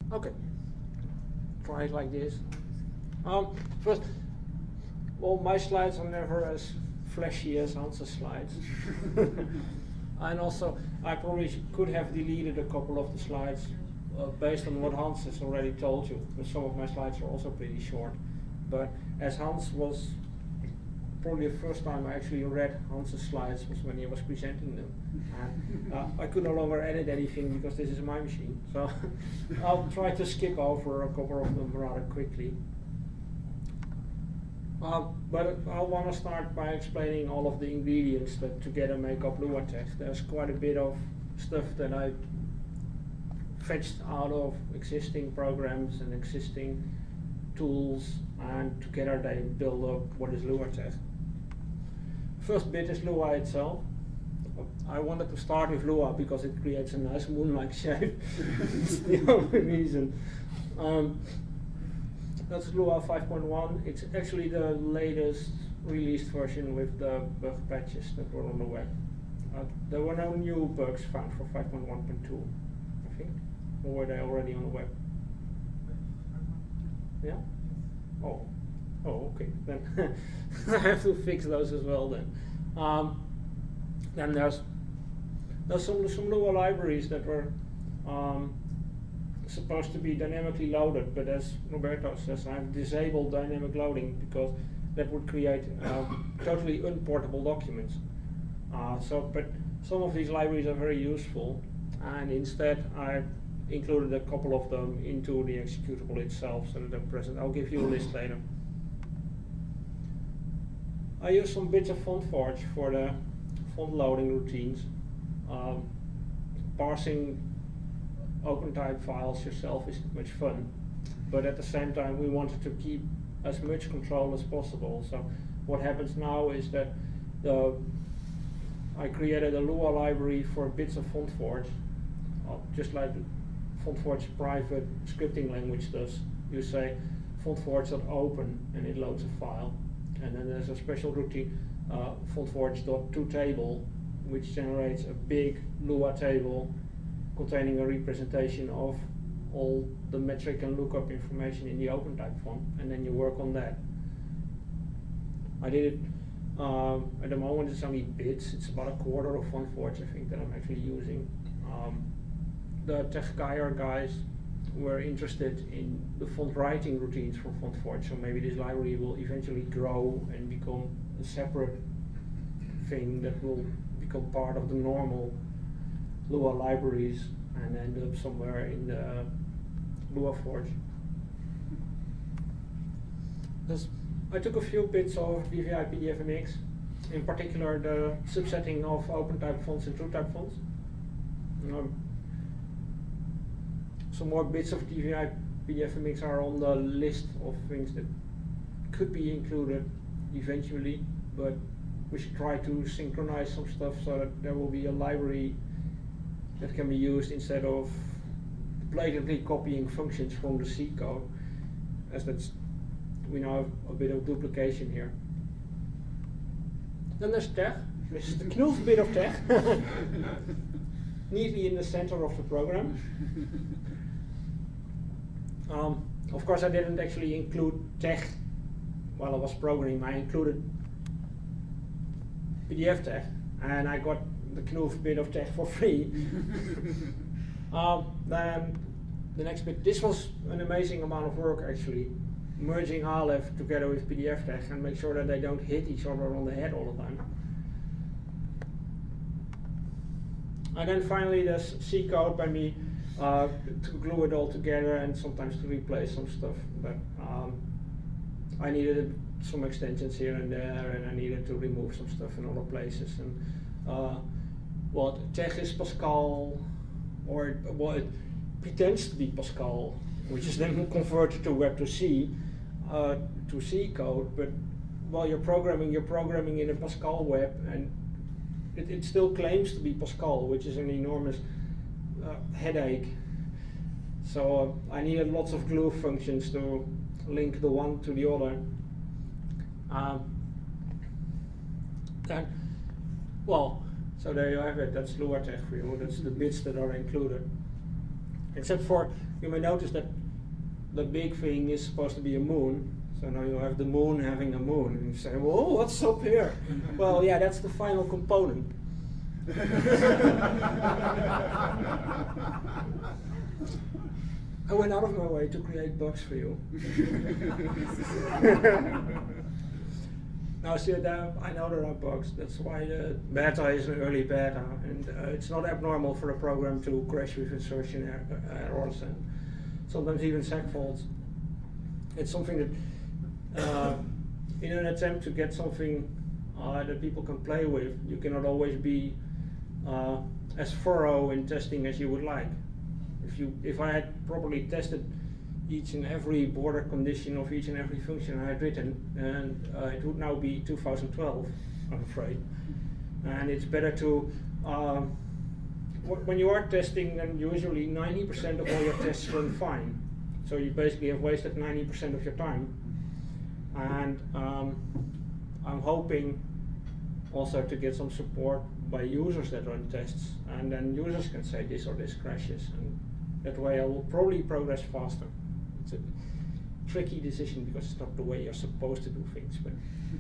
Okay, try it like this. First, well, my slides are never as flashy as Hans's slides. And also, I probably could have deleted a couple of the slides based on what Hans has already told you. Because some of my slides are also pretty short. But as Hans was, probably the first time I actually read Hans's slides was when he was presenting them. And I could no longer edit anything because this is my machine. So I'll try to skip over a couple of them rather quickly. But I want to start by explaining all of the ingredients that together make up LuaTeX. There's quite a bit of stuff that I fetched out of existing programs and existing tools, and together they build up what is LuaTeX. First bit is Lua itself. I wanted to start with Lua because it creates a nice moon-like shape. It's the only reason. That's Lua 5.1. It's actually the latest released version with the bug patches that were on the web. There were no new bugs found for 5.1.2, I think. Or were they already on the web? Yeah? Oh, okay. Then I have to fix those as well then. Then there's some Lua libraries that were supposed to be dynamically loaded, but as Roberto says, I've disabled dynamic loading because that would create totally unportable documents. But some of these libraries are very useful, and instead I've included a couple of them into the executable itself so that they're present. I'll give you a list later. I use some bits of FontForge for the font loading routines. Parsing OpenType files yourself is much fun, but at the same time we wanted to keep as much control as possible. So what happens now is that I created a Lua library for bits of FontForge, just like FontForge private scripting language does. You say fontforge.open and it loads a file, and then there's a special routine, fontforge.toTable, which generates a big Lua table containing a representation of all the metric and lookup information in the OpenType font, and then you work on that. I did it, at the moment it's only bits, it's about a quarter of FontForge I think that I'm actually using. The TechGuyer guys were interested in the font writing routines from FontForge, so maybe this library will eventually grow and become a separate thing that will become part of the normal Lua libraries and end up somewhere in the LuaForge. I took a few bits of DVI PDFMX, in particular the subsetting of OpenType fonts and TrueType fonts. Some more bits of DVI PDFMX are on the list of things that could be included eventually, but we should try to synchronize some stuff so that there will be a library that can be used instead of blatantly copying functions from the C code, as we now have a bit of duplication here. Then there's Tech. This is the Knulf bit of Tech, neatly in the center of the program. Of course, I didn't actually include Tech while I was programming. I included PDF Tech, and I got the Knulf bit of Tech for free. Then the next bit, this was an amazing amount of work actually, merging Aleph together with PDF Tech and make sure that they don't hit each other on the head all the time. And then finally there's C code by me to glue it all together and sometimes to replace some stuff. But I needed some extensions here and there, and I needed to remove some stuff in other places. And what Tech is Pascal, or it pretends to be Pascal, which is then converted to Web2C, to C code. But while you're programming in a Pascal web, and it still claims to be Pascal, which is an enormous headache. So I needed lots of glue functions to link the one to the other. So there you have it. That's LuaTeX for you. That's the bits that are included. Except for you may notice that the big thing is supposed to be a moon. So now you have the moon having a moon, and you say, "Whoa, what's up here?" Well, yeah, that's the final component. I went out of my way to create bugs for you. Now, see, I know there are bugs. That's why the beta is an early beta, and it's not abnormal for a program to crash with insertion errors and sometimes even seg faults. It's something that, in an attempt to get something that people can play with, you cannot always be as thorough in testing as you would like. If I had properly tested each and every border condition of each and every function I had written, and it would now be 2012, I'm afraid. And it's better to, when you are testing, then usually 90% of all your tests run fine. So you basically have wasted 90% of your time. And I'm hoping also to get some support by users that run tests, and then users can say this or this crashes, and that way I will probably progress faster. It's a tricky decision because it's not the way you're supposed to do things, but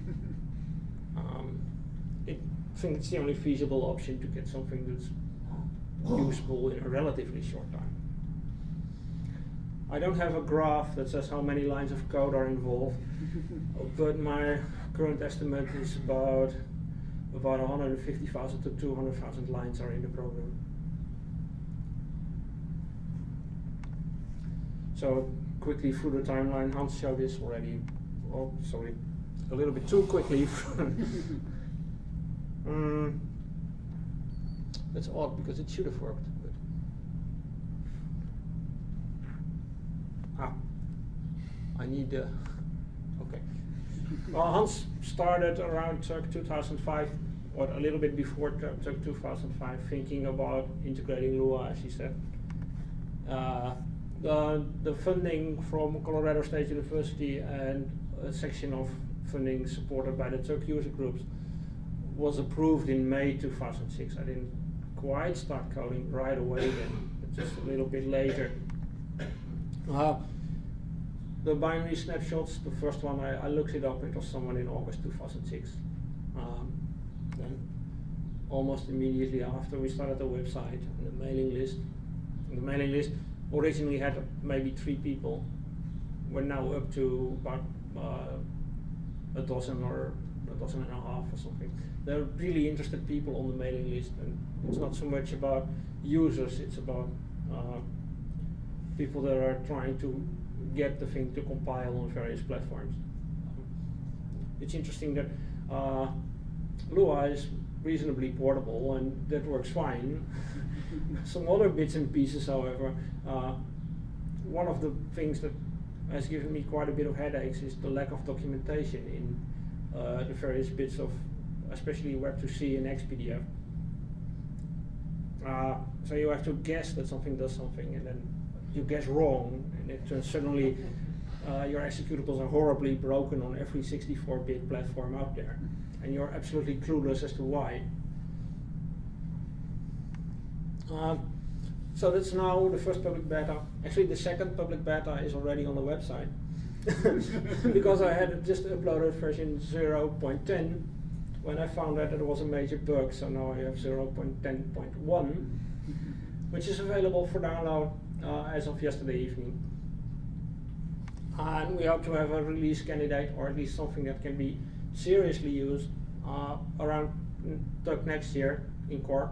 I think it's the only feasible option to get something that's usable in a relatively short time. I don't have a graph that says how many lines of code are involved, but my current estimate is about 150,000 to 200,000 lines are in the program. So quickly through the timeline, Hans showed this already. Oh, sorry, a little bit too quickly. That's odd because it should have worked. But I need okay. Well, Hans started around Turk 2005, or a little bit before Turk 2005, thinking about integrating Lua, as he said. The funding from Colorado State University and a section of funding supported by the Turk user groups was approved in May 2006. I didn't quite start coding right away then, but just a little bit later. The binary snapshots, the first one, I looked it up, it was somewhere in August 2006. Then almost immediately after, we started the website and the mailing list. And the mailing list originally had maybe 3 people. We're now up to about a dozen or a dozen and a half or something. There are really interested people on the mailing list, and it's not so much about users, it's about people that are trying to get the thing to compile on various platforms. It's interesting that Lua is reasonably portable, and that works fine. Some other bits and pieces, however, one of the things that has given me quite a bit of headaches is the lack of documentation in the various bits of, especially Web2C and XPDF. So you have to guess that something does something, and then you guess wrong, and it turns suddenly your executables are horribly broken on every 64-bit platform out there, and you're absolutely clueless as to why. So that's now the first public beta. Actually, the second public beta is already on the website. Because I had just uploaded version 0.10 when I found out that there was a major bug, so now I have 0.10.1, which is available for download as of yesterday evening. And we hope to have a release candidate, or at least something that can be seriously used around Turk next year in Cork.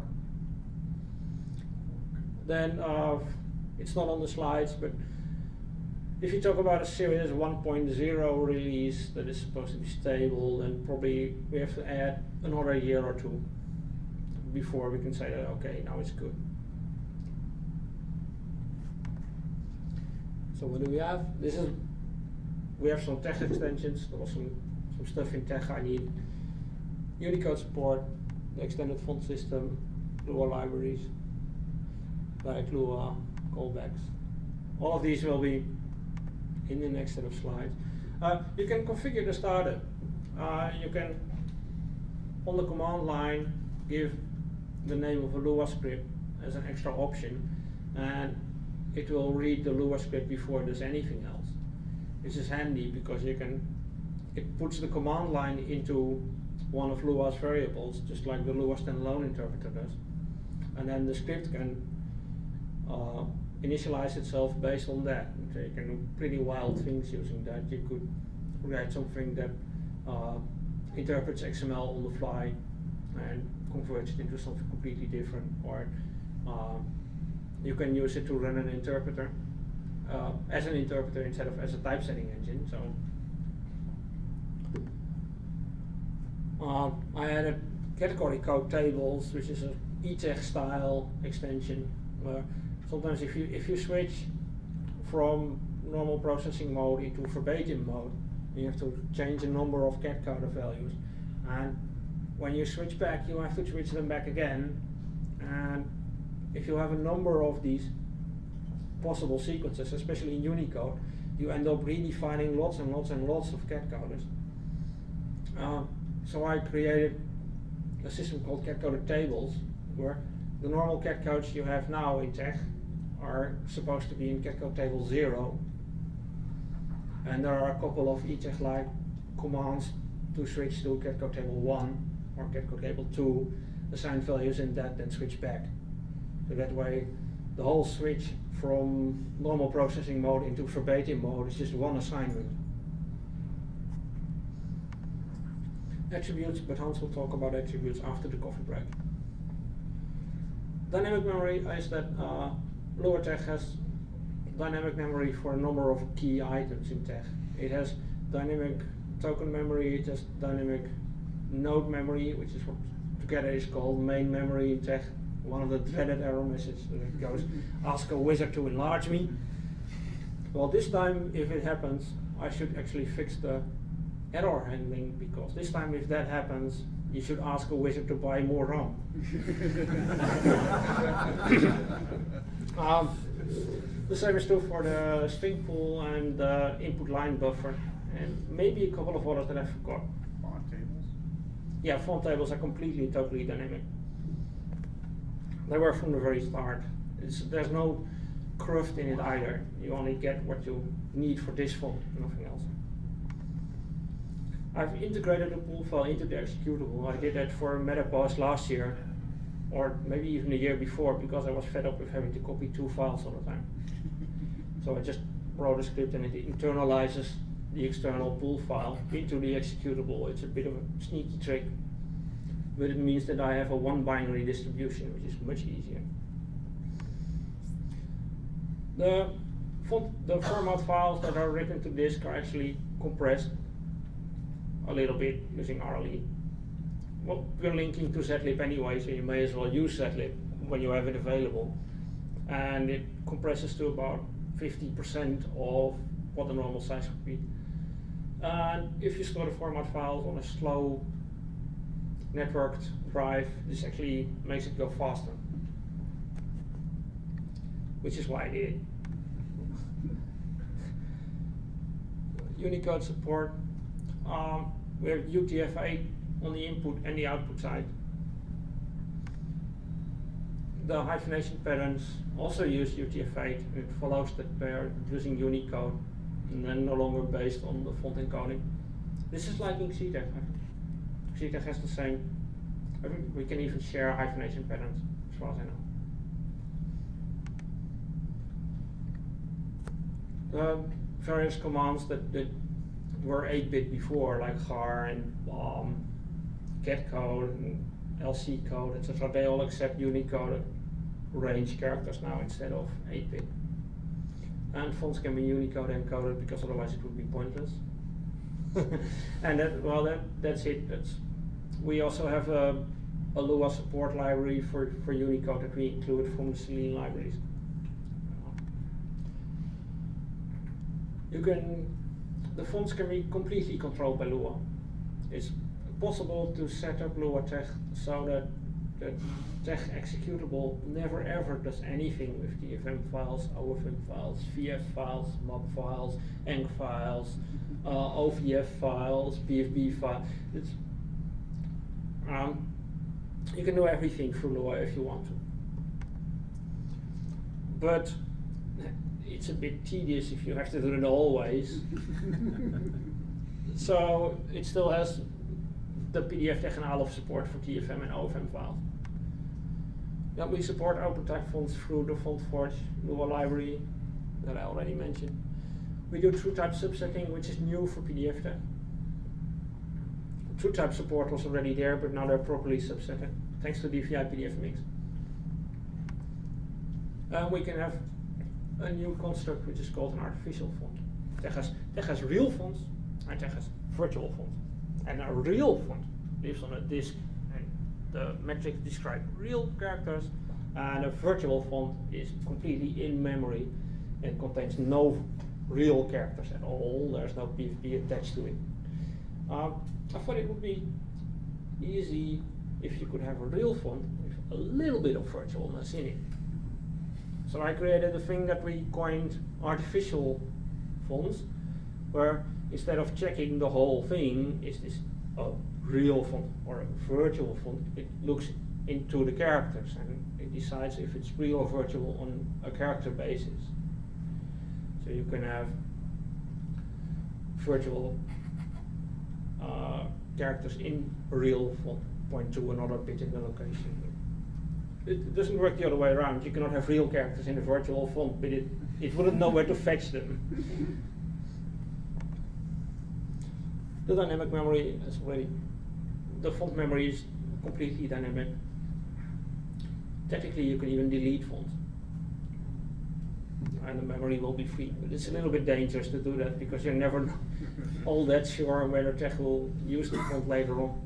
Then it's not on the slides, but if you talk about a serious 1.0 release that is supposed to be stable, then probably we have to add another year or 2 before we can say that, okay, now it's good. So what do we have? We have some text extensions. There was some stuff in tech I need. Unicode support, the extended font system, Lua libraries, like Lua, callbacks. All of these will be in the next set of slides. You can configure the starter. You can, on the command line, give the name of a Lua script as an extra option, and it will read the Lua script before it does anything else. This is handy because it puts the command line into one of Lua's variables, just like the Lua standalone interpreter does. And then the script can initialize itself based on that. So you can do pretty wild things using that. You could write something that interprets XML on the fly and converts it into something completely different, or you can use it to run an interpreter as an interpreter instead of as a typesetting engine. So I added category code tables, which is an eText style extension, where sometimes if you switch from normal processing mode into verbatim mode, you have to change a number of cat counter values, and when you switch back, you have to switch them back again. And if you have a number of these possible sequences, especially in Unicode, you end up redefining lots and lots and lots of cat counters. So I created a system called cat counter tables, where the normal cat counts you have now in TeX are supposed to be in cat count table 0, and there are a couple of eTeX-like commands to switch to cat count table 1 or cat count table 2, assign values in that, then switch back. So that way, the whole switch from normal processing mode into verbatim mode is just one assignment. Attributes, but Hans will talk about attributes after the coffee break. Dynamic memory is that Lua TeX has dynamic memory for a number of key items in TeX. It has dynamic token memory, it has dynamic node memory, which is what together is called main memory in TeX. One of the dreaded error messages that goes, ask a wizard to enlarge me. Well, this time, if it happens, I should actually fix the error handling, because this time if that happens, you should ask a wizard to buy more RAM. The same is true for the string pool and the input line buffer, and maybe a couple of others that I forgot. Font tables? Yeah, font tables are completely, totally dynamic. They were from the very start. There's no cruft in it either. You only get what you need for this font, nothing else. I've integrated the pool file into the executable. I did that for Metapost last year, or maybe even the year before, because I was fed up with having to copy 2 files all the time. So I just wrote a script and it internalizes the external pool file into the executable. It's a bit of a sneaky trick, but it means that I have a one binary distribution, which is much easier. The format files that are written to disk are actually compressed a little bit using RLE. Well, we're linking to zlib anyway, so you may as well use zlib when you have it available. And it compresses to about 50% of what the normal size would be. And if you store the format files on a slow networked drive, this actually makes it go faster, which is why I did it. Unicode support. We have UTF-8 on the input and the output side. The hyphenation patterns also use UTF-8. It follows that they're using Unicode and then no longer based on the font encoding. This is like in CTEX. CTEX has the same. We can even share hyphenation patterns, as far as I know. The various commands that were 8-bit before, like char and get code and LC code, etc., they all accept Unicode range characters now instead of 8-bit. And fonts can be Unicode encoded, because otherwise it would be pointless. And that's it. We also have a Lua support library for Unicode that we include from the Selene libraries. The fonts can be completely controlled by Lua. It's possible to set up Lua TeX so that the TeX executable never ever does anything with DFM files, OFM files, VF files, MOP files, ENG files, OVF files, BFB files. You can do everything through Lua if you want to. But it's a bit tedious if you have to do it always. So it still has the PDF Technalov support for TFM and OFM files. Then we support OpenType fonts through the FontForge Lua library that I already mentioned. We do TrueType subsetting, which is new for PDFTech. TrueType support was already there, but now they're properly subsetted, thanks to DVI PDF Mix. We can have a new construct which is called an artificial font. Tech has real fonts, and Tech has virtual fonts. And a real font lives on a disk, and the metrics describe real characters, and a virtual font is completely in memory and contains no real characters at all. There's no PFP attached to it. I thought it would be easy if you could have a real font with a little bit of virtualness in it. So I created a thing that we coined artificial fonts, where instead of checking the whole thing, is this a real font or a virtual font? It looks into the characters and it decides if it's real or virtual on a character basis. So you can have virtual characters in a real font point to another bit in the location. It doesn't work the other way around. You cannot have real characters in a virtual font, but it wouldn't know where to fetch them. The dynamic memory is already, the font memory is completely dynamic. Technically you can even delete fonts, and the memory will be free, but it's a little bit dangerous to do that because you're never all that sure whether Tech will use the font later on.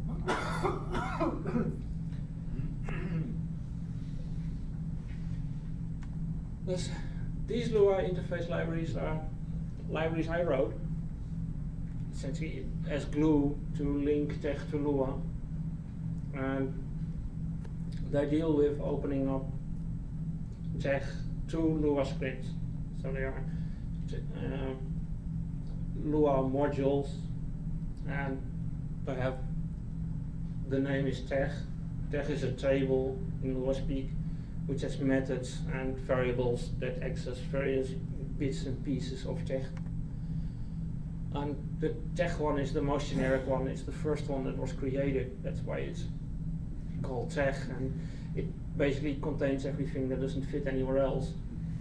These Lua interface libraries are libraries I wrote, essentially as glue to link Tech to Lua, and they deal with opening up Tech to Lua scripts. So they are Lua modules, and they have, the name is Tech. Tech is a table in Lua speak, which has methods and variables that access various bits and pieces of Tech. And the Tech one is the most generic one. It's the first one that was created. That's why it's called Tech, and it basically contains everything that doesn't fit anywhere else.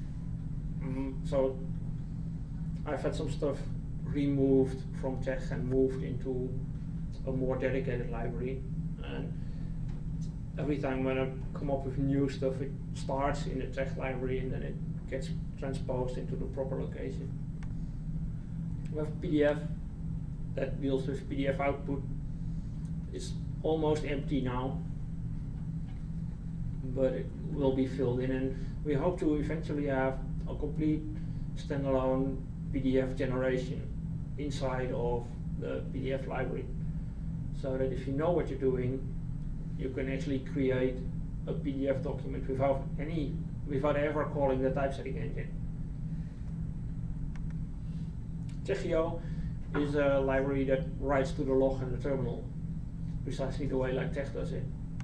So I've had some stuff removed from Tech and moved into a more dedicated library. And every time when I come up with new stuff, it starts in the Tech library and then it gets transposed into the proper location. We have PDF that deals with PDF output. It's almost empty now, but it will be filled in, and we hope to eventually have a complete standalone PDF generation inside of the PDF library, so that if you know what you're doing, you can actually create a PDF document without ever calling the typesetting engine. Techio is a library that writes to the log and the terminal, precisely the way like Tech does it.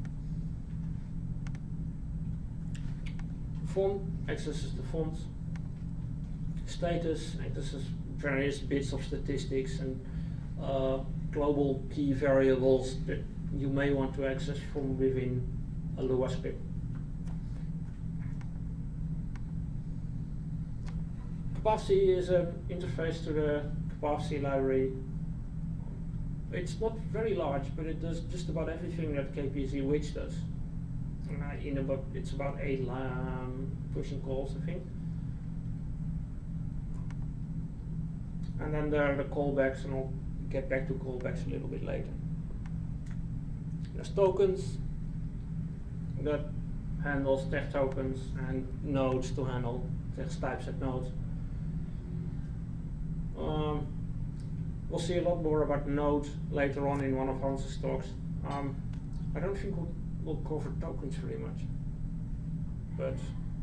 Font accesses the fonts. Status accesses various bits of statistics and global key variables that you may want to access from within a Lua script. Capacity is an interface to the Capacity library. It's not very large, but it does just about everything that KPZ Witch does. It's about 8 pushing calls, I think. And then there are the callbacks, and I'll get back to callbacks a little bit later. There's tokens that handles Tech tokens, and nodes to handle Tech's typeset nodes. We'll see a lot more about nodes later on in one of Hans's talks. I don't think we'll cover tokens very much, but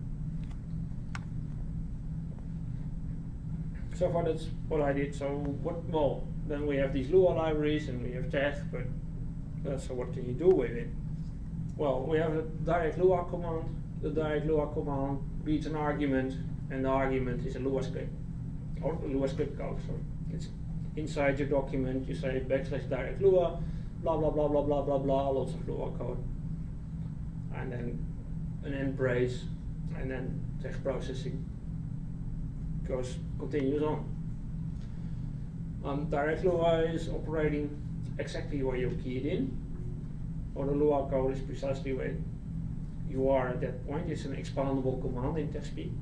so far that's what I did. So then we have these Lua libraries and we have Tech, but so what can you do with it? Well, we have a direct Lua command. The direct Lua command reads an argument and the argument is a Lua script, or Lua script code. So it's inside your document. You say \direct Lua, blah blah blah blah blah blah blah, lots of Lua code, and then an end brace, and then text processing continues on. Direct Lua is operating exactly where you key it in, or the Lua code is precisely where you are at that point. It's an expandable command in TextSpeak.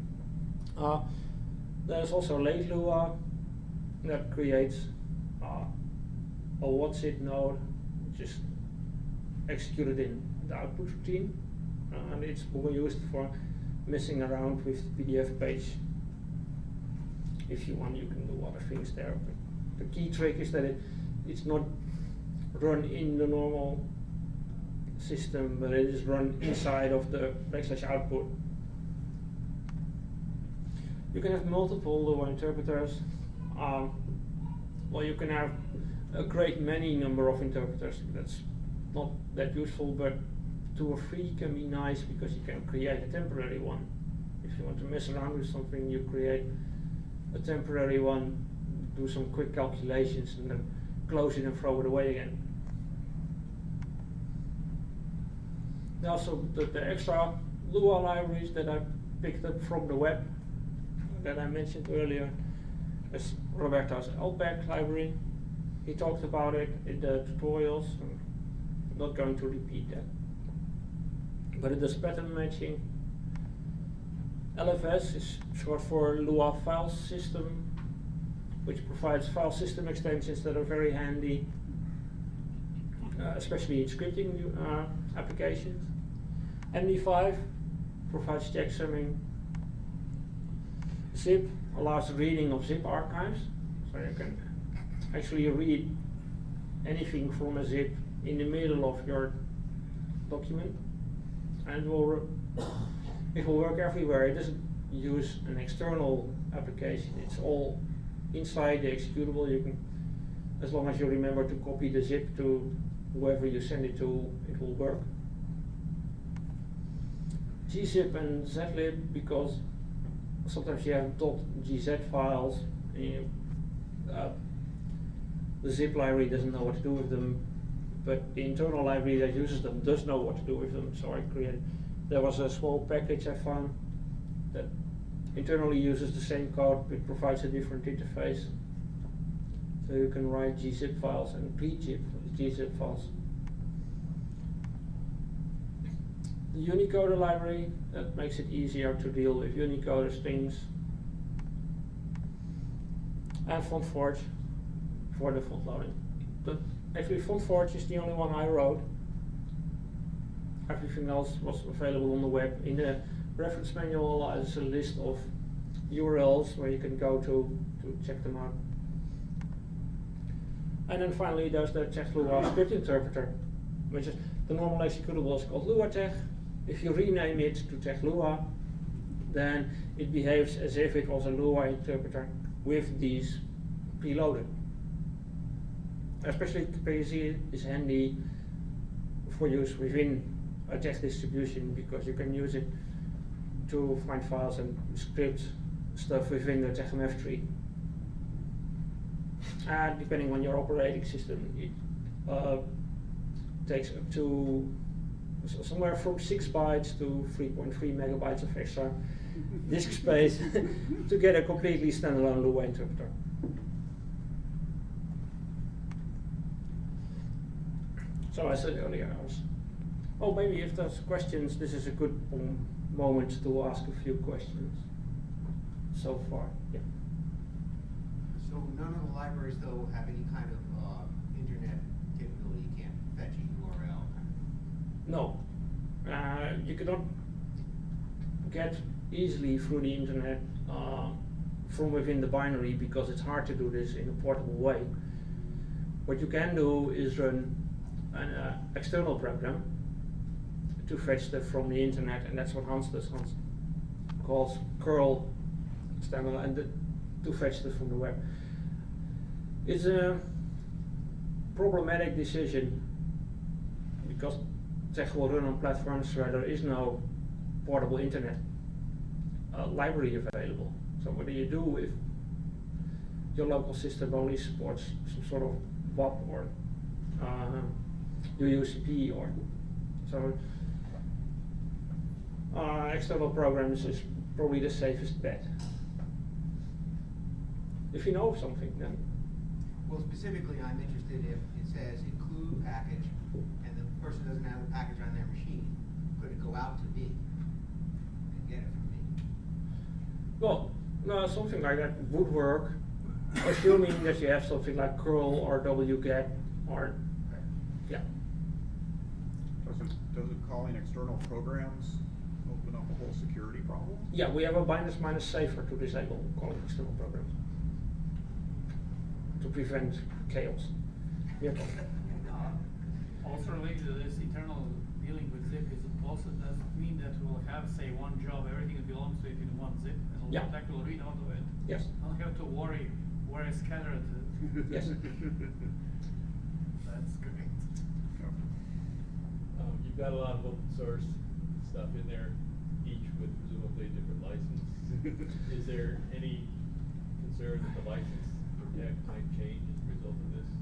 There's also late Lua that creates a what's-it node, which is executed in the output routine, and it's more used for messing around with the PDF page. If you want, you can do other things there. But the key trick is that it's not run in the normal system, but it is run inside of the \output. You can have multiple Lua interpreters. Well, you can have a great many number of interpreters. That's not that useful, but 2 or 3 can be nice because you can create a temporary one. If you want to mess around with something, you create a temporary one, do some quick calculations, and then close it and throw it away again. Also, the extra Lua libraries that I picked up from the web that I mentioned earlier is Roberto's LPAC library. He talked about it in the tutorials. I'm not going to repeat that. But it does pattern matching. LFS is short for Lua File System, which provides file system extensions that are very handy, especially in scripting applications. MD5 provides checksumming. Zip allows reading of zip archives, so you can actually read anything from a zip in the middle of your document, and it will work everywhere. It doesn't use an external application. It's all inside the executable. You can, as long as you remember to copy the zip to whoever you send it to, it will work. gzip and zlib, because sometimes you have .gz files, and the zip library doesn't know what to do with them, but the internal library that uses them does know what to do with them. So there was a small package I found that internally uses the same code but provides a different interface. So you can write gzip files and read gzip files. The Unicoder library, that makes it easier to deal with Unicoder strings. And FontForge for the font loading. But actually FontForge is the only one I wrote. Everything else was available on the web. In the reference manual there's a list of URLs where you can go to check them out. And then finally there's the TextLua script interpreter, which is the normal executable is called LuaTex. If you rename it to TextLua, then it behaves as if it was a Lua interpreter with these preloaded. Especially KPZ is handy for use within a text distribution, because you can use it to find files and script stuff within the TextMF tree. And depending on your operating system, it takes up to somewhere from 6 bytes to 3.3 megabytes of extra disk space to get a completely standalone Lua interpreter. So I said earlier, maybe if there's questions, this is a good moment to ask a few questions so far. Yeah. So none of the libraries, though, have any kind of internet capability? You can't fetch a URL? No. You cannot get easily through the internet from within the binary, because it's hard to do this in a portable way. What you can do is run an external program to fetch stuff from the internet, and that's what Hans does. Hans calls curl XML and to fetch stuff from the web. It's a problematic decision because Text will run on platforms where there is no portable internet. library available. So what do you do if your local system only supports some sort of WAP or UUCP or so? External programs is probably the safest bet. If you know something, then. Well, specifically, I'm interested if it says include package, and the person doesn't have the package on their machine, could it go out to me and get it from me? Well, no, something like that would work, assuming that you have something like curl or wget or, yeah. Doesn't calling external programs open up a whole security problem? Yeah, we have a -minus safer to disable calling external programs to prevent chaos. Yeah. Also related to this internal dealing with zip is also does mean that we'll have, say, one job, everything that belongs to it in one zip, and Yeah. attack will read out of it. Yes. I don't have to worry where it's scattered. Yes. That's great. You've got a lot of open source stuff in there, each with presumably a different license. Is there any concern that the license protect might change as a result of this?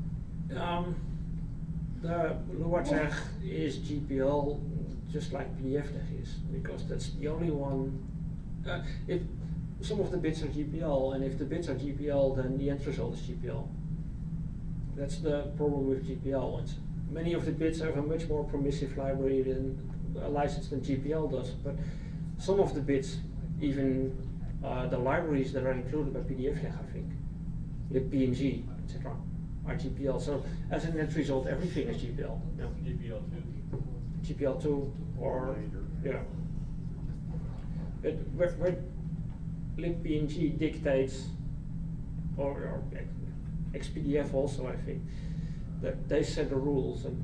The LuaTech is GPL just like PDFTech is, because that's the only one. If some of the bits are GPL, and if the bits are GPL, then the end result is GPL. That's the problem with GPL. Many of the bits have a much more permissive library than a license than GPL does, but some of the bits, even the libraries that are included by PDFTech, I think, libpng, etc., are GPL. So as a net result, everything is GPL. Yeah. GPL2. GPL2 or yeah. But where libpng dictates, or XPDF also, I think, that they set the rules, and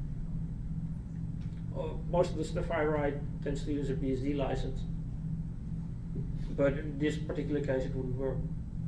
most of the stuff I write tends to use a BSD license. But in this particular case, it wouldn't work.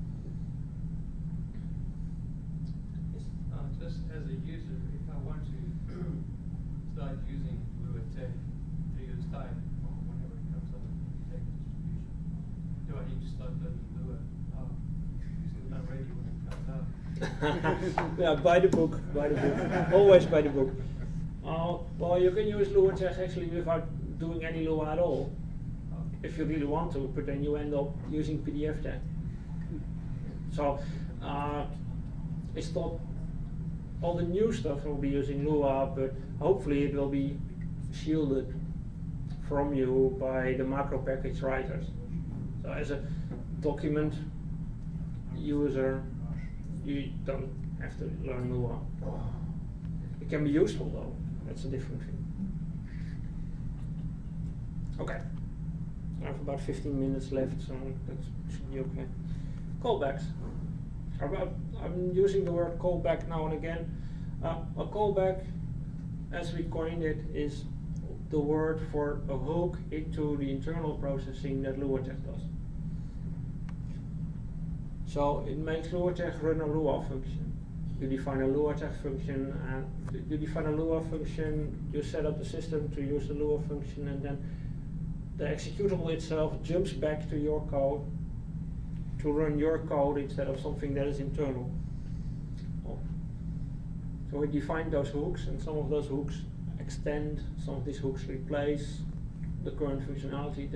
Just as a user, if I want to start using LuaTech to use time or whenever it comes on the tech distribution, do I need to start learning Lua? Using it already when it comes out? Yeah, buy the book, always buy the book. Well, you can use LuaTech actually without doing any Lua at all, if you really want to, but then you end up using PDFTech. So, it's not all the new stuff will be using Lua, but hopefully it will be shielded from you by the macro package writers. So as a document user, you don't have to learn Lua. It can be useful though, that's a different thing. Okay, I have about 15 minutes left, so that should be okay. Callbacks. I'm using the word callback now and again. A callback, as we coined it, is the word for a hook into the internal processing that LuaTech does. So it makes LuaTech run a Lua function. You define a LuaTech function, and you define a Lua function, you set up the system to use the Lua function, and then the executable itself jumps back to your code to run your code instead of something that is internal. So we define those hooks, and some of those hooks extend, some of these hooks replace the current functionality.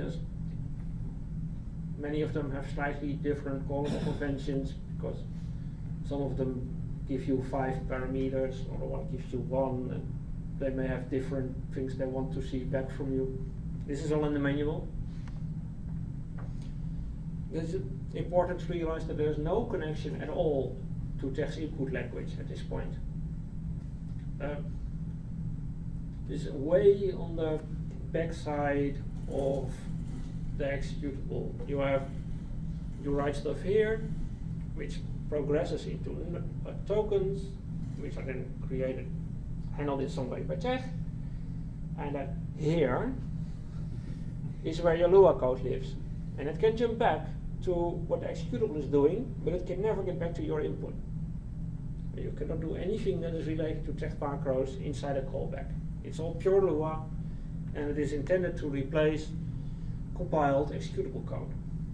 Many of them have slightly different calling conventions, because some of them give you 5 parameters, other one gives you 1, and they may have different things they want to see back from you. This is all in the manual. It's important to realize that there's no connection at all to text input language at this point. It's way on the backside of the executable. You write stuff here, which progresses into tokens, which are then handled in some way by Tech, and that here is where your Lua code lives, and it can jump back to what the executable is doing, but it can never get back to your input. You cannot do anything that is related to text macros inside a callback. It's all pure Lua, and it is intended to replace compiled executable code.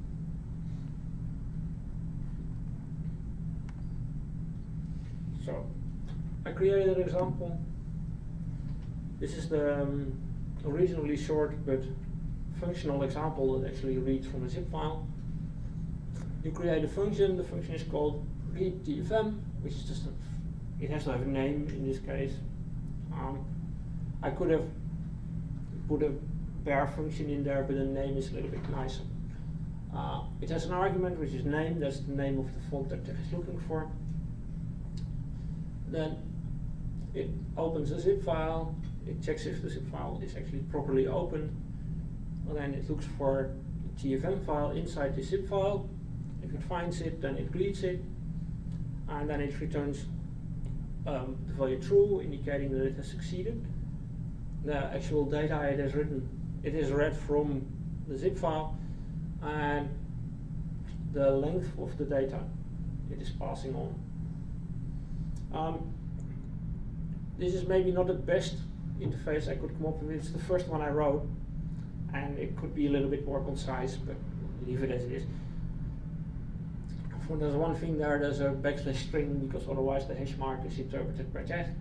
So I created an example. This is the reasonably short but functional example that actually reads from a zip file. You create a function. The function is called readTFM, which is just it has to have a name in this case. I could have put a bare function in there, but the name is a little bit nicer. It has an argument which is name. That's the name of the font that it is looking for. Then it opens a zip file. It checks if the zip file is actually properly opened. And then it looks for the TFM file inside the zip file. If it finds it, then it reads it, and then it returns the value true, indicating that it has succeeded. The actual data it has written, it is read from the zip file, and the length of the data it is passing on. This is maybe not the best interface I could come up with. It's the first one I wrote, and it could be a little bit more concise, but leave it as it is. There's one thing there, there's a backslash string, because otherwise the hash mark is interpreted by that.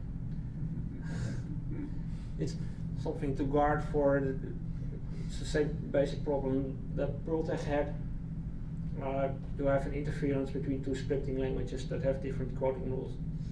It's something to guard for. It's the same basic problem that Perltech had. You have an interference between two scripting languages that have different coding rules.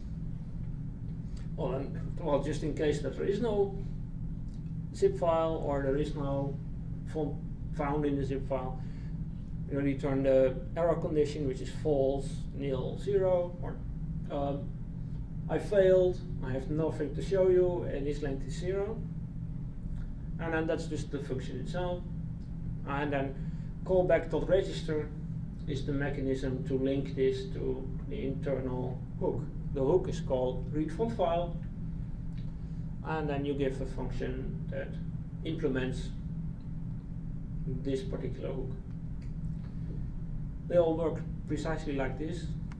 Well, just in case that there is no zip file or there is no font found in the zip file, you return the error condition, which is false, nil, 0, or I failed, I have nothing to show you, and this length is 0. And then that's just the function itself. And then callback.register is the mechanism to link this to the internal hook. The hook is called readFontFile, and then you give a function that implements this particular hook. They all work precisely like this.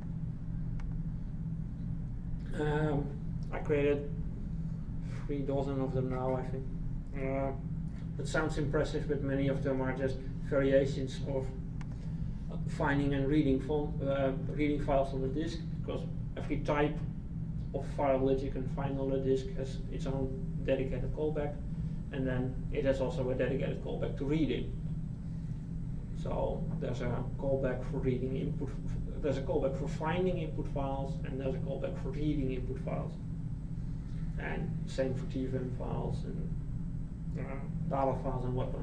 I created 3 dozen of them now, I think. It sounds impressive, but many of them are just variations of finding and reading files on the disk, because every type of file that you can find on the disk has its own dedicated callback, and then it has also a dedicated callback to read it. So there's a callback for reading input, there's a callback for finding input files, and there's a callback for reading input files. And same for TFM files and dollar files and whatnot.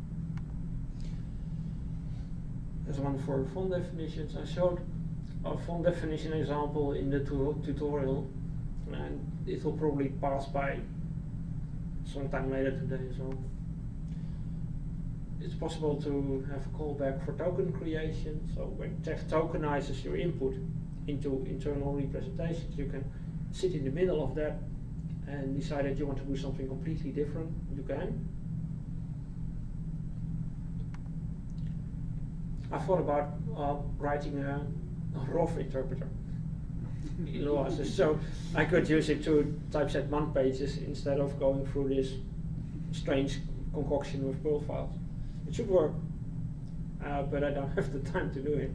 There's one for font definitions. I showed a font definition example in the tutorial, and it will probably pass by sometime later today as well. It's possible to have a callback for token creation. So when text tokenizes your input into internal representations, you can sit in the middle of that and decide that you want to do something completely different. You can. I thought about writing a ROF interpreter. So I could use it to typeset MAN pages instead of going through this strange concoction with Perl files. It should work, but I don't have the time to do it.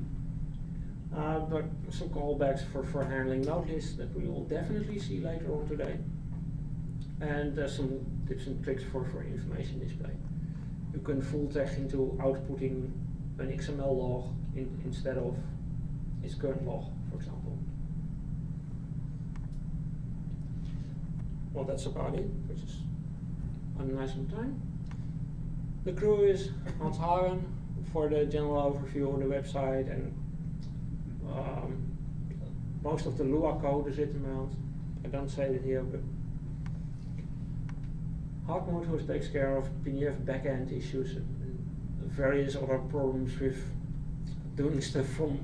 But some callbacks for handling node lists that we will definitely see later on today. And some tips and tricks for information display. You can full text into outputting an XML log instead of its current log, for example. Well, that's about it, which is a nice on time. The crew is Hans Hagen for the general overview of the website, and most of the Lua code is written by Hans. I don't say it here, but Hartmut, who takes care of PDF backend issues and various other problems with doing stuff from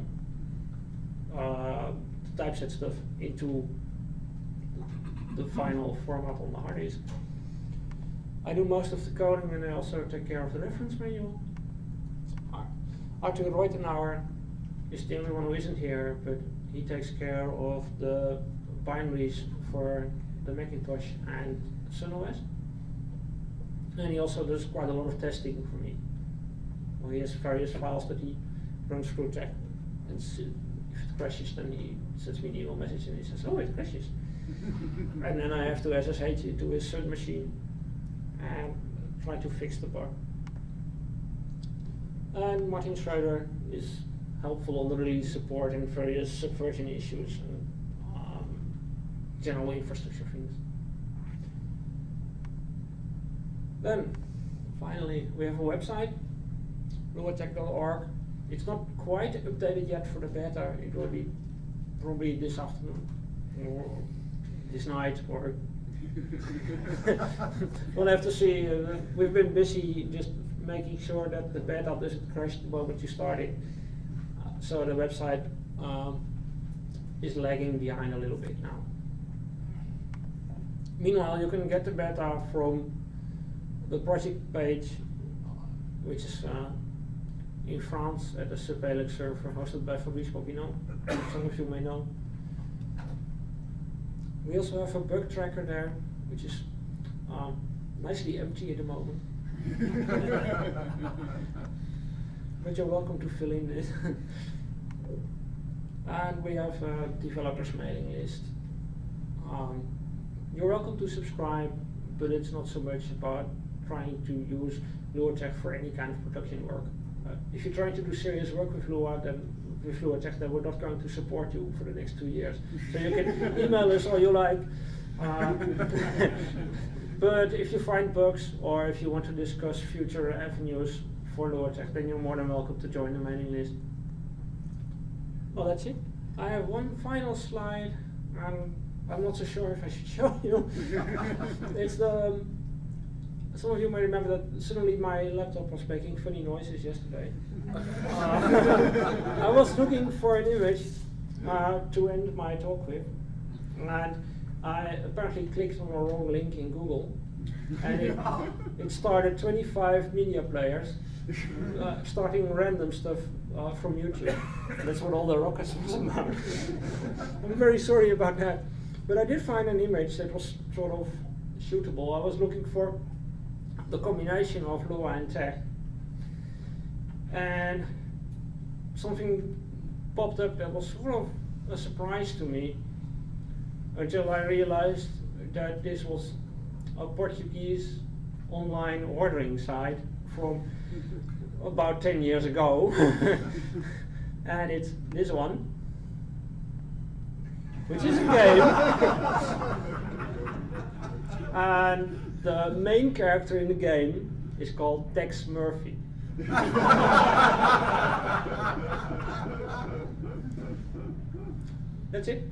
typeset stuff into the final format on the hard disk. I do most of the coding, and I also take care of the reference manual. Arthur Reutenauer is the only one who isn't here, but he takes care of the binaries for the Macintosh and SunOS. And he also does quite a lot of testing for me. Well, he has various files that he runs through tech, and if it crashes, then he sends me an email message and he says, "Oh, it crashes," and then I have to SSH it to his third machine and try to fix the bug. And Martin Schroeder is helpful on the release support and various subversion issues and general infrastructure things. Then, finally, we have a website, luatech.org. It's not quite updated yet for the beta. It will be probably this afternoon or this night, or we'll have to see. We've been busy just making sure that the beta doesn't crash the moment you start it. So the website is lagging behind a little bit now. Meanwhile, you can get the beta from the project page, which is in France at a SubAlex server hosted by Fabrice Popinot. Some of you may know. We also have a bug tracker there, which is nicely empty at the moment. But you're welcome to fill in this. And we have a developers mailing list. You're welcome to subscribe, but it's not so much about trying to use Luatech for any kind of production work. If you're trying to do serious work with Luatech, then we're not going to support you for the next 2 years. So you can email us all you like. But if you find bugs or if you want to discuss future avenues for Luatech, then you're more than welcome to join the mailing list. Well, that's it. I have one final slide, and I'm not so sure if I should show you. It's the. Some of you may remember that suddenly my laptop was making funny noises yesterday. I was looking for an image to end my talk with, and I apparently clicked on the wrong link in Google, and it started 25 media players starting random stuff from YouTube. That's what all the ruckus was about. I'm very sorry about that, but I did find an image that was sort of suitable. I was looking for the combination of Lua and Tech, and something popped up that was sort of a surprise to me until I realized that this was a Portuguese online ordering site from about 10 years ago. And it's this one, which is a game. And the main character in the game is called Tex Murphy. That's it.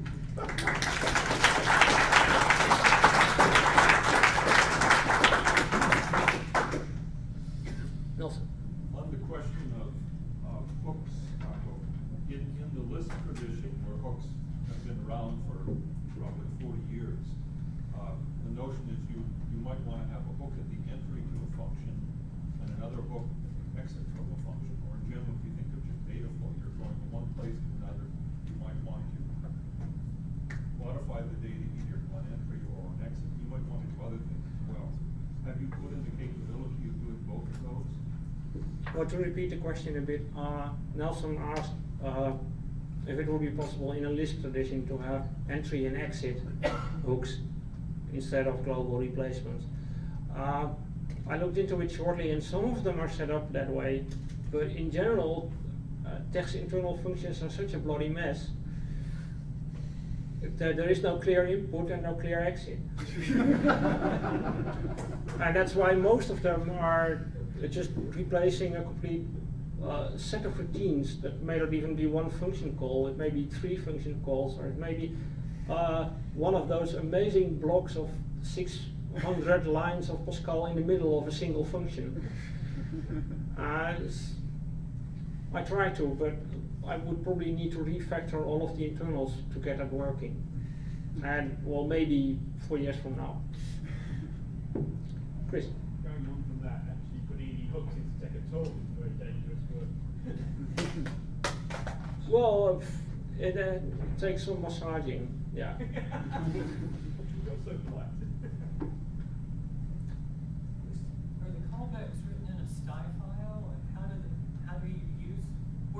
Nelson. On the question of hooks, in the Lisp tradition, where hooks have been around for roughly 40 years, the notion is you might want to have a hook at the entry to a function and another hook exit from a function. Or in general, if you think of just data flow, you're going from one place to another, you might want to modify the data either to an entry or an exit. You might want to do other things as well. Have you put in the capability of doing both of those? Well, to repeat the question a bit, Nelson asked if it would be possible in a Lisp tradition to have entry and exit hooks instead of global replacements. I looked into it shortly, and some of them are set up that way, but in general, Tech's internal functions are such a bloody mess that there is no clear input and no clear exit. And that's why most of them are just replacing a complete set of routines that may not even be one function call. It may be 3 function calls, or it may be one of those amazing blocks of 600 lines of Pascal in the middle of a single function. I try to, but I would probably need to refactor all of the internals to get it working. And well, maybe 4 years from now. Chris? Going on from that, actually putting any hooks into Tech at all is very dangerous work. Well, it takes some massaging, yeah. You're so polite. Are the callbacks written in a STY file? How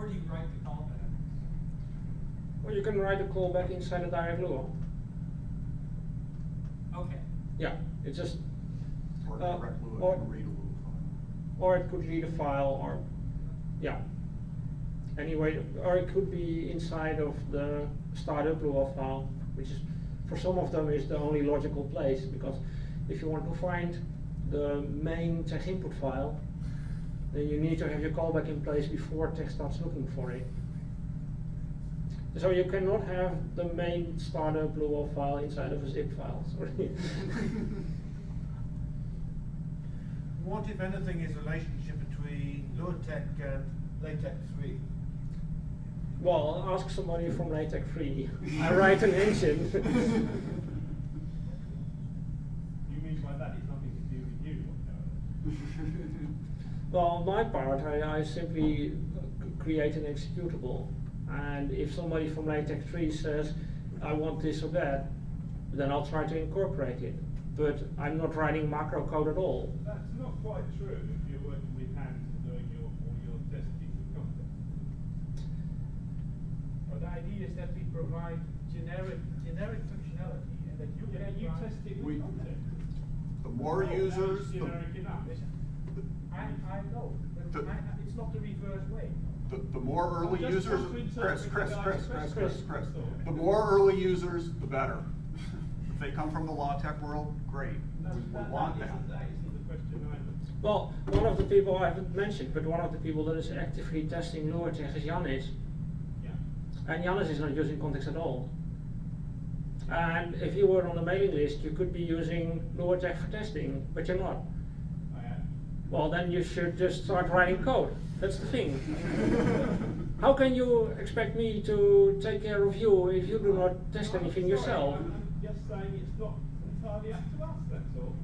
where do you write the callback? Well, you can write a callback inside a direct Lua. Okay. Yeah, it's just. Or Uh, direct Lua or- can read a Lua file. Or it could read a file, or, yeah. Anyway, or it could be inside of the startup Lua file, which is, for some of them, is the only logical place, because if you want to find the main text input file, then you need to have your callback in place before text starts looking for it. So you cannot have the main startup Lua file inside of a zip file, sorry. What, if anything, is the relationship between LuaTeX and LaTeX 3? Well, ask somebody from LaTeX 3. I write an engine. You mean by that it's nothing to do with you? Well, on my part, I simply create an executable. And if somebody from LaTeX 3 says, I want this or that, then I'll try to incorporate it. But I'm not writing macro code at all. That's not quite true if you're working with hands and doing all your testing with content. Well, the idea is that we provide generic functionality and that you Yeah, can you try- test it We- with content. The more Oh, users, that's generic enough. I know, but it's not the reverse way. the more early I'm just users, trying to Chris, interpret Chris, the the more early users, the better. If they come from the LaTeX world, great, we want that. That isn't the question either. Well, one of the people I haven't mentioned, but one of the people that is actively testing LuaTeX is Yannis. Yeah. And Yannis is not using context at all. And if you were on the mailing list, you could be using LuaTeX for testing, but you're not. I am. Well, then you should just start writing code. That's the thing. How can you expect me to take care of you if you do not test anything yourself? I'm just saying it's not entirely up to us, that's all.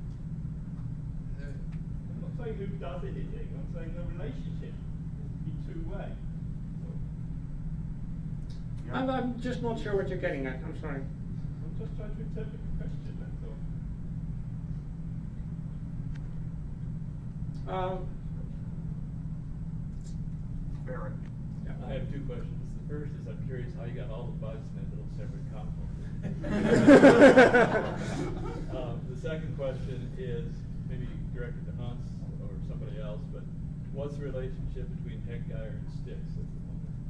I'm not saying who does anything, I'm saying the relationship has to be two-way. Yeah. I'm just not sure what you're getting at, I'm sorry. I'm just trying to interpret the question, that's all. Barrett. I have two questions. The first is I'm curious how you got all the bugs in that little separate console. The second question is maybe directed to Hans or somebody else, but what's the relationship between TechGuire and Stix at the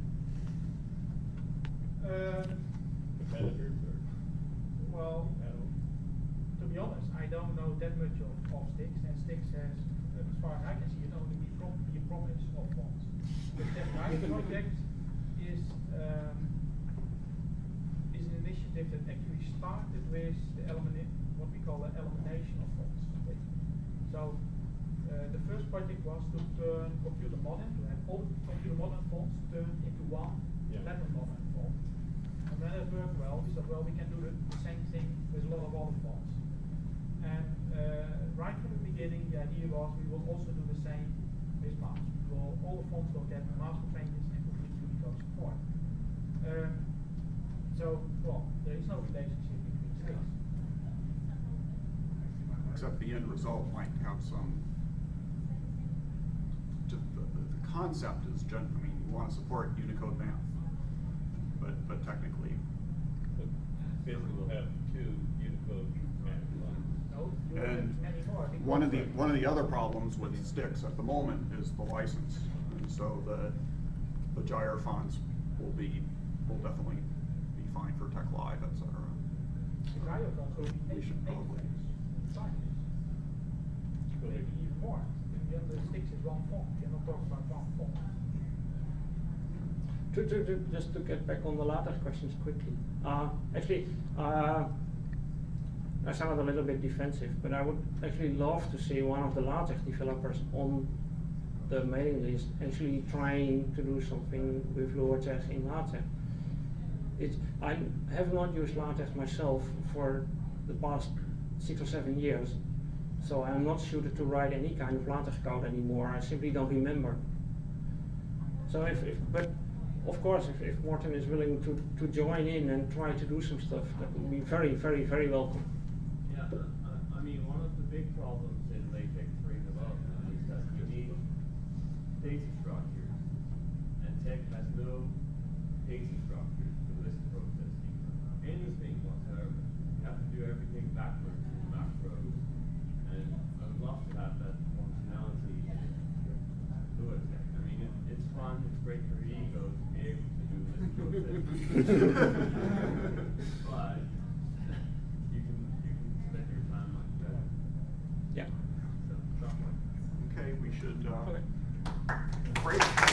moment? Competitors or? Well, to be honest, I don't know that much of Stix, and Stix has, as far as I can see, it only be a promise of fonts. The TechGuire project is an initiative that actually started with what we call the elimination of fonts. So the first project was to turn computer modern, to have all computer modern fonts turned into one letter modern font. And when it worked well, we said, well, we can do the same thing with a lot of other fonts. And right from the beginning, the idea was we will also do the same with mouse. All the fonts will get mouse changes and complete Unicode support. So, well, there is no relationship between things. Except the end result might have some, just the concept is, I mean, you want to support Unicode math, but technically. But basically we'll have two Unicode math lines. No, you will have many more. One of the other problems with Stix at the moment is the license, and so the Gyre fonts will definitely be fine for TechLive, etc. The Gyre fonts will be We should probably. fine. Maybe even more. The other Stix is one font. You're not talking about one font. Just to get back on the latter questions quickly. Actually, I sounded a little bit defensive, but I would actually love to see one of the LaTeX developers on the mailing list actually trying to do something with LuaTeX in LaTeX. I have not used LaTeX myself for the past 6 or 7 years, so I'm not suited to write any kind of LaTeX code anymore. I simply don't remember. So but of course, if Morten is willing to join in and try to do some stuff, that would be very, very, very welcome. Yeah, I mean, one of the big problems in LaTeX 3 development is that you need data structures, and Tech has no pacing structure for list processing, anything whatsoever. You have to do everything backwards in macros, and I would love to have that functionality in Lua Tech. I mean, it's fun, it's great for your ego to be able to do list processing. But you can spend your time like that. Yeah. So, something like that. Okay, we should, Okay. break.